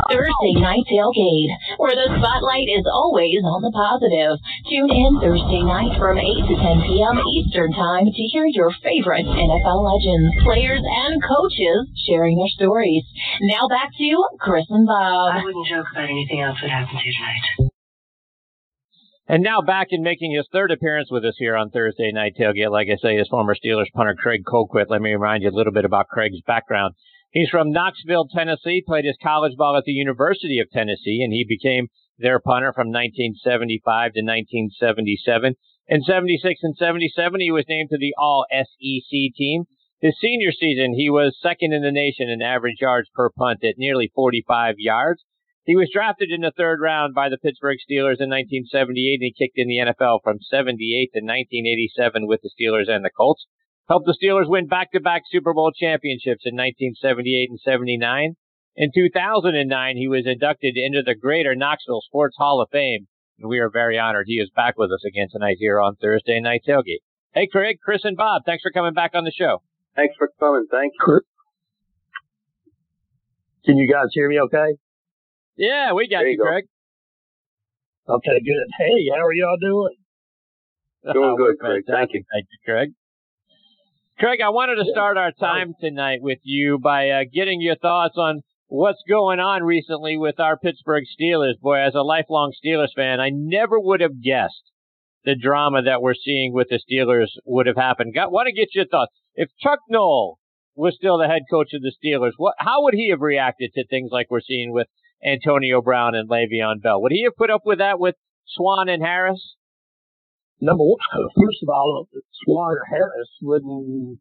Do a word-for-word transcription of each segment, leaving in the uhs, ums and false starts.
Thursday Night Tailgate, where the spotlight is always on the positive. Tune in Thursday night from eight to ten p.m. Eastern Time to hear your favorite N F L legends, players, and coaches sharing their stories. Now back to Chris and Bob. I wouldn't joke about anything else that happened to you tonight. And now back in making his third appearance with us here on Thursday Night Tailgate, like I say, is former Steelers punter Craig Colquitt. Let me remind you a little bit about Craig's background. He's from Knoxville, Tennessee, played his college ball at the University of Tennessee, and he became their punter from nineteen seventy-five to nineteen seventy-seven. In seventy-six and seventy-seven, he was named to the All-S E C team. His senior season, he was second in the nation in average yards per punt at nearly forty-five yards. He was drafted in the third round by the Pittsburgh Steelers in nineteen seventy-eight, and he kicked in the N F L from seventy-eight to nineteen eighty-seven with the Steelers and the Colts. Helped the Steelers win back-to-back Super Bowl championships in nineteen seventy-eight and seventy-nine. In two thousand nine, he was inducted into the Greater Knoxville Sports Hall of Fame, and we are very honored he is back with us again tonight here on Thursday Night Tailgate. Hey, Craig, Chris, and Bob, thanks for coming back on the show. Thanks for coming. Thank you. Can you guys hear me okay? Yeah, we got you, you, Craig. Okay, good. Hey, how are y'all doing? Doing oh, good, Craig. Thank you. Thank you, Craig. Craig, I wanted to start our time tonight with you by uh, getting your thoughts on what's going on recently with our Pittsburgh Steelers. Boy, as a lifelong Steelers fan, I never would have guessed the drama that we're seeing with the Steelers would have happened. Got, want to get your thoughts. If Chuck Noll was still the head coach of the Steelers, what, how would he have reacted to things like we're seeing with Antonio Brown and Le'Veon Bell? Would he have put up with that with Swan and Harris? Number one, first of all, Swan or Harris wouldn't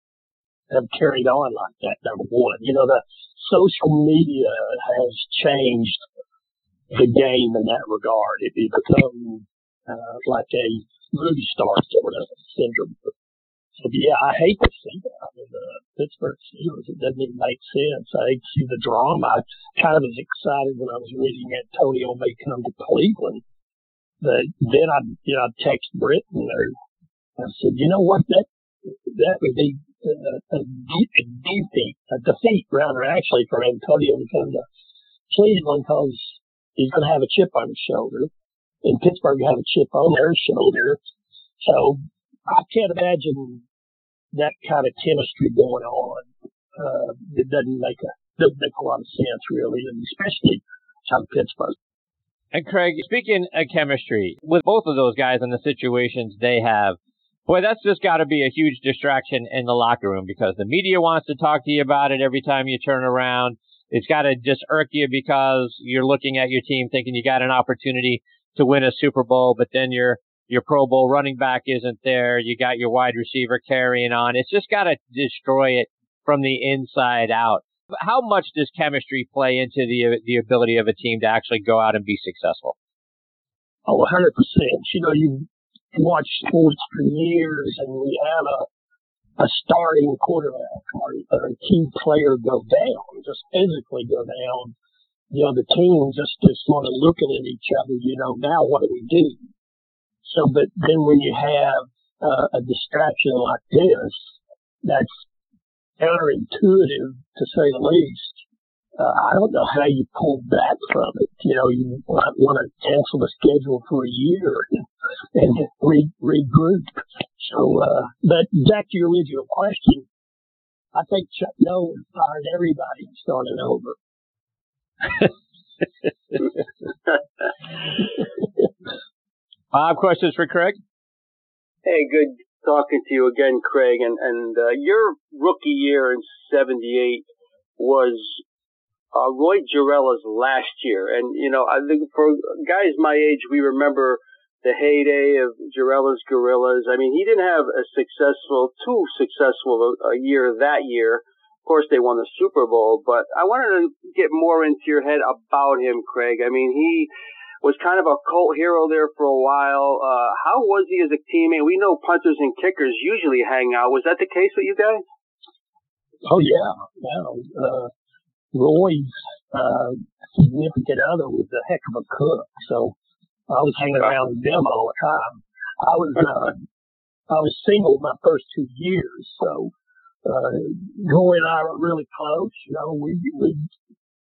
have carried on like that, number one. You know, the social media has changed the game in that regard. It become uh, like a movie star sort of syndrome. So, yeah, I hate to see that. I mean, the Pittsburgh Steelers, it doesn't even make sense. I hate to see the drama. I kind of was excited when I was reading Antonio may come to Cleveland. But then I, you know, I text Britton or I said, you know what, that that would be a, a, a defeat, a defeat rather actually for Antonio to come to Cleveland because he's going to have a chip on his shoulder, and Pittsburgh have a chip on their shoulder. So I can't imagine that kind of chemistry going on. Uh, it doesn't make a doesn't make a lot of sense really, and especially out of Pittsburgh. And Craig, speaking of chemistry, with both of those guys and the situations they have, boy, that's just got to be a huge distraction in the locker room because the media wants to talk to you about it every time you turn around. It's got to just irk you because you're looking at your team thinking you got an opportunity to win a Super Bowl, but then your your Pro Bowl running back isn't there. You got your wide receiver carrying on. It's just got to destroy it from the inside out. How much does chemistry play into the the ability of a team to actually go out and be successful? Oh, one hundred percent. You know, you watch sports for years, and we have a, a starting quarterback or, or a key player go down, just physically go down. You know, the team just is sort of looking at each other, you know, now what do we do? So, but then when you have uh, a distraction like this, that's counterintuitive, to say the least. Uh, I don't know how you pull back from it. You know, you might want to cancel the schedule for a year and, and re, regroup. So, uh, but back to your original question, I think Chuck Noll fired everybody and started over. Bob, questions for Craig? Hey, good talking to you again, Craig. And, and uh, your rookie year in seventy-eight was uh, Roy Gerella's last year. And, you know, I think for guys my age, we remember the heyday of Gerella's Gorillas. I mean, he didn't have a successful, too successful a, a year that year. Of course, they won the Super Bowl. But I wanted to get more into your head about him, Craig. I mean, he was kind of a cult hero there for a while. Uh, how was he as a teammate? We know punters and kickers usually hang out. Was that the case with you guys? Oh, yeah. yeah. Uh, Roy's uh, significant other was a heck of a cook. So I was hanging around with them all the time. I was uh, I was single my first two years. So uh, Roy and I were really close. You know, we, we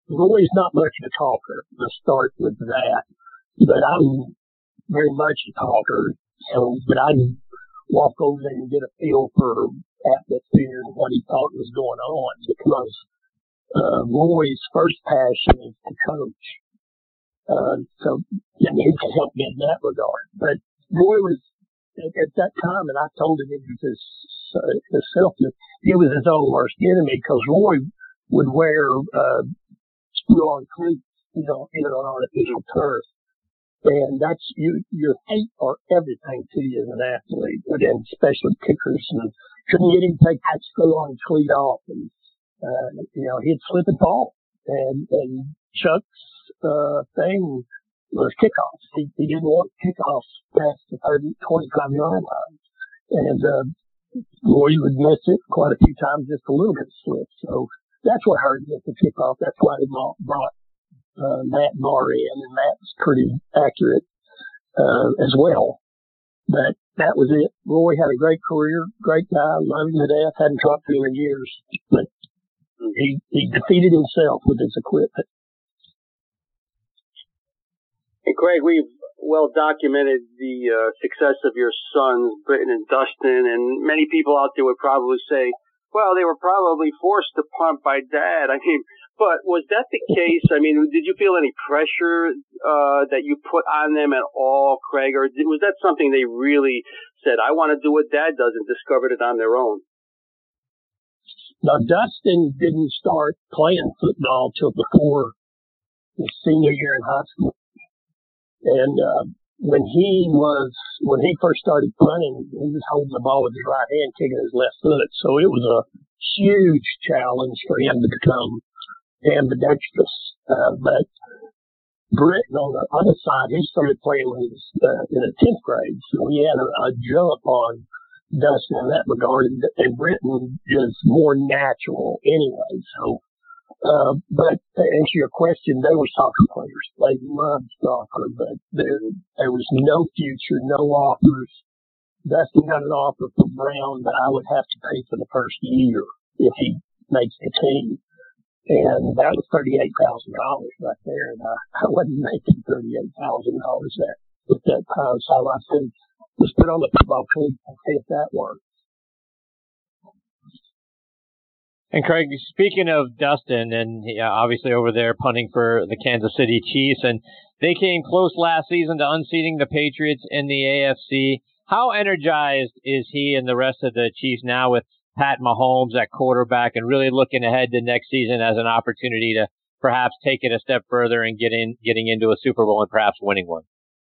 Roy's not much of a talker. Let's start with that. But I'm very much a talker. So, but I can walk over there and get a feel for atmosphere and what he thought was going on, because uh, Roy's first passion is to coach. Uh, so yeah, he can help me in that regard. But Roy was, at, at that time, and I told him it was his, uh, himself, it was his own worst enemy, because Roy would wear uh, screw-on cleats, you know, in an artificial turf. And that's, you, your feet are everything to you as an athlete, and especially kickers. And couldn't get him to take that screw-on cleat off. And, uh, you know, he'd slip and fall. And, and Chuck's, uh, thing was kickoffs. He, he didn't want kickoffs past the thirty, twenty-five yard line. And, uh, Roy would miss it quite a few times, just a little bit slip. So that's what hurt him at the kickoff. That's why they brought Uh, Matt Marr in, and Matt's pretty accurate uh, as well. But that was it. Roy had a great career, great guy, loved him to death, hadn't talked to him in years, but he, he defeated himself with his equipment. And Craig, we've well documented the uh, success of your sons, Britton and Dustin, and many people out there would probably say, well, they were probably forced to punt by Dad. I mean, but was that the case? I mean, did you feel any pressure uh, that you put on them at all, Craig? Or was that something they really said, I want to do what Dad does, and discovered it on their own? Now, Dustin didn't start playing football till before his senior year in high school. And uh, when he was, when he first started punting, he was holding the ball with his right hand, kicking his left foot. So it was a huge challenge for him to become ambidextrous. Uh, but Britton, on the other side, he started playing when he was uh, in the tenth grade. So he had a, a jump on Dustin in that regard. And, and Britton is more natural anyway. So, uh, but to answer your question, they were soccer players. They loved soccer, but there, there was no future, no offers. Dustin got an offer from Brown that I would have to pay for the first year if he makes the team. And that was thirty-eight thousand dollars right there. And I, I wasn't making thirty-eight thousand dollars there at that time. So I said, let's put on the football cleat and see if that works. And Craig, speaking of Dustin, and yeah, obviously over there punting for the Kansas City Chiefs, and they came close last season to unseating the Patriots in the A F C. How energized is he and the rest of the Chiefs now with Pat Mahomes at quarterback, and really looking ahead to next season as an opportunity to perhaps take it a step further and get in, getting into a Super Bowl and perhaps winning one?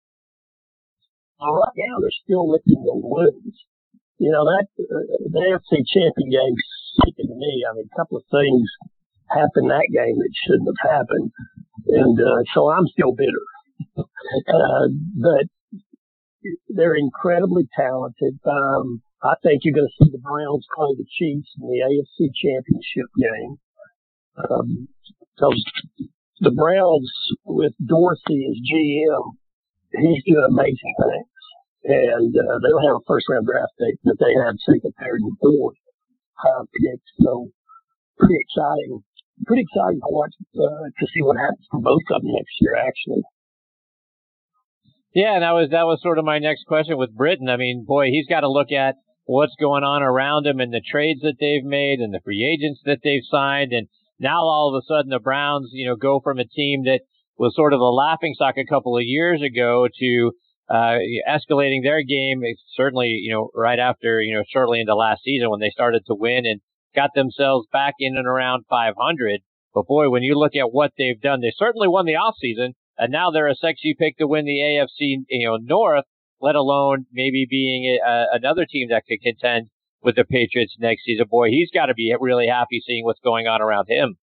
All right now, they're still looking to wins. You know, that uh, the A F C champion game's sickening to me. I mean, a couple of things happened that game that shouldn't have happened, and uh, so I'm still bitter. uh, but they're incredibly talented. Um, I think you're going to see the Browns play the Chiefs in the A F C Championship game. Um, so the Browns, with Dorsey as G M, he's doing amazing things. And uh, they don't have a first-round draft pick, but they have second, third, and fourth high picks. So pretty exciting. Pretty exciting to watch uh, to see what happens for both of them next year, actually. Yeah, and that was that was sort of my next question with Britton. I mean, boy, he's got to look at what's going on around him and the trades that they've made and the free agents that they've signed, and now all of a sudden the Browns, you know, go from a team that was sort of a laughingstock a couple of years ago to uh escalating their game. Certainly, you know, right after, you know, shortly into last season when they started to win and got themselves back in and around five hundred. But boy, when you look at what they've done, they certainly won the offseason. And now they're a sexy pick to win the A F C, you know, North, let alone maybe being a, another team that could contend with the Patriots next season. Boy, he's got to be really happy seeing what's going on around him.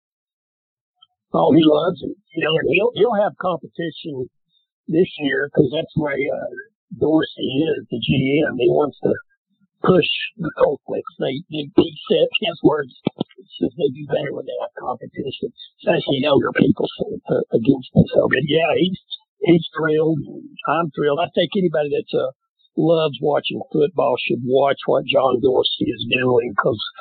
Oh, he loves it. You know, and he'll, he'll have competition this year because that's where uh, Dorsey is, the G M. He wants to push the Colts. They, they, he said his words. Says they do better when they have competition, especially younger people uh, against them. So, but yeah, he's he's thrilled. I'm thrilled. I think anybody that uh, loves watching football should watch what John Dorsey is doing because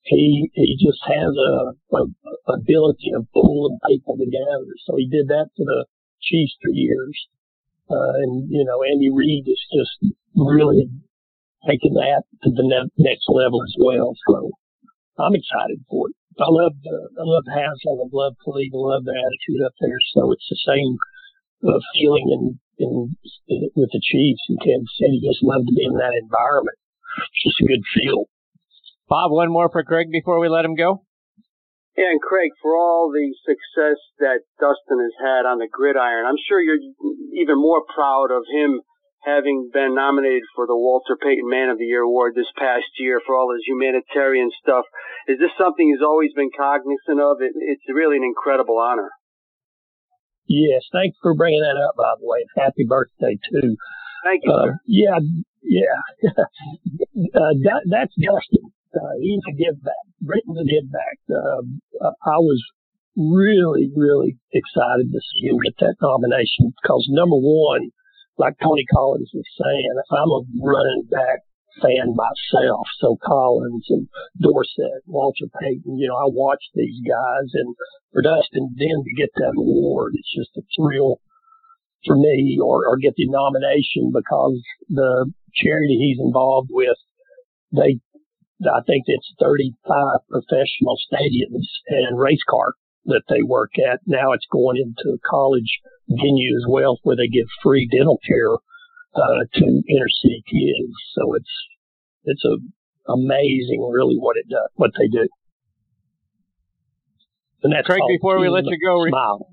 he he just has a, a ability of pulling people together. So he did that for the Chiefs for years, uh, and you know Andy Reid is just really taking that to the ne- next level as well. So I'm excited for it. I love uh, I love Haslam, I love Khalid, I love their attitude up there. So it's the same uh, feeling in, in in with the Chiefs in Kansas City. Just love to be in that environment. It's just a good feel. Bob, one more for Craig before we let him go. Yeah, and Craig, for all the success that Dustin has had on the gridiron, I'm sure you're even more proud of him having been nominated for the Walter Payton Man of the Year award this past year for all his humanitarian stuff. Is this something he's always been cognizant of? It, it's really an incredible honor. Yes, thanks for bringing that up, by the way. Happy birthday, too. Thank you, uh, sir. Yeah, yeah. uh, that, that's Dustin. Uh, he's a give back. Britain's a give back. Uh, I was really, really excited to see him get that nomination because, number one, like Tony Collins was saying, I'm a running back fan myself. So Collins and Dorsett, Walter Payton, you know, I watch these guys, and for Dustin then to get that award, it's just a thrill for me, or, or get the nomination because the charity he's involved with, they, I think it's thirty-five professional stadiums and race car that they work at. Now it's going into a college venue as well where they give free dental care uh, to inner city kids. So it's it's a amazing, really, what it does, what they do. And that's Craig, before we let you go, Smile.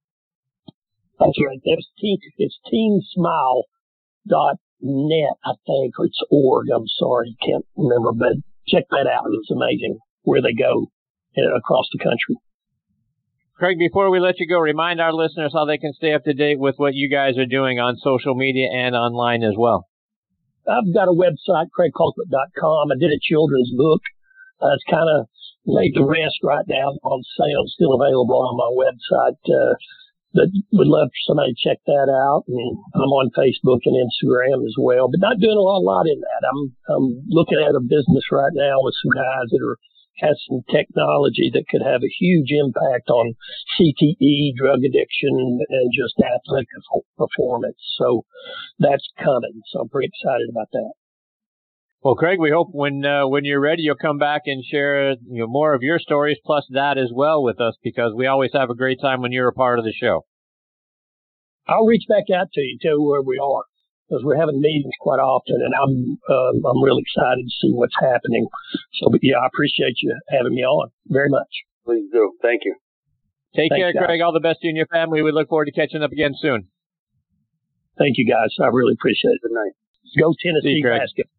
That's right. That's team. It's team smile dot net, I think, or it's org. I'm sorry, can't remember, but check that out. It's amazing where they go uh, across the country. Craig, before we let you go, remind our listeners how they can stay up to date with what you guys are doing on social media and online as well. I've got a website, craig colquitt dot com. I did a children's book. Uh, it's kind of laid to rest right now on sale, still available on my website. Uh, but would love for somebody to check that out. And I'm on Facebook and Instagram as well, but not doing a lot, a lot in that. I'm, I'm looking at a business right now with some guys that are has some technology that could have a huge impact on C T E, drug addiction, and just athletic performance. So that's coming. So I'm pretty excited about that. Well, Craig, we hope when uh, when you're ready, you'll come back and share you know, more of your stories, plus that as well with us, because we always have a great time when you're a part of the show. I'll reach back out to you, tell you where we are, because we're having meetings quite often, and I'm uh, I'm really excited to see what's happening. So, but yeah, I appreciate you having me on very much. Please do. Thank you. Take Thanks, care, guys. Craig. All the best to you and your family. We look forward to catching up again soon. Thank you, guys. I really appreciate it. Good night. Go Tennessee basketball.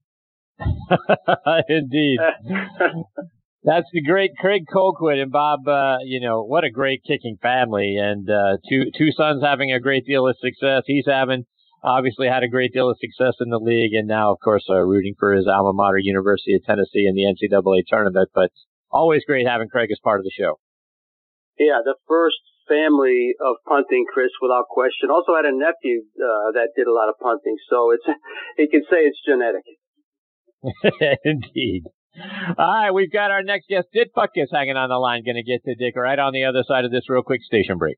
Indeed. That's the great Craig Colquitt. And Bob, uh, you know, what a great kicking family. And uh, two two sons having a great deal of success. He's having, obviously, had a great deal of success in the league. And now, of course, uh, rooting for his alma mater, University of Tennessee, in the N C double A tournament. But always great having Craig as part of the show. Yeah, the first family of punting, Chris, without question. Also had a nephew uh, that did a lot of punting. So it's you can say it's genetic. Indeed. All right, we've got our next guest, Dick Butkus, hanging on the line. Going to get to Dick right on the other side of this real quick station break.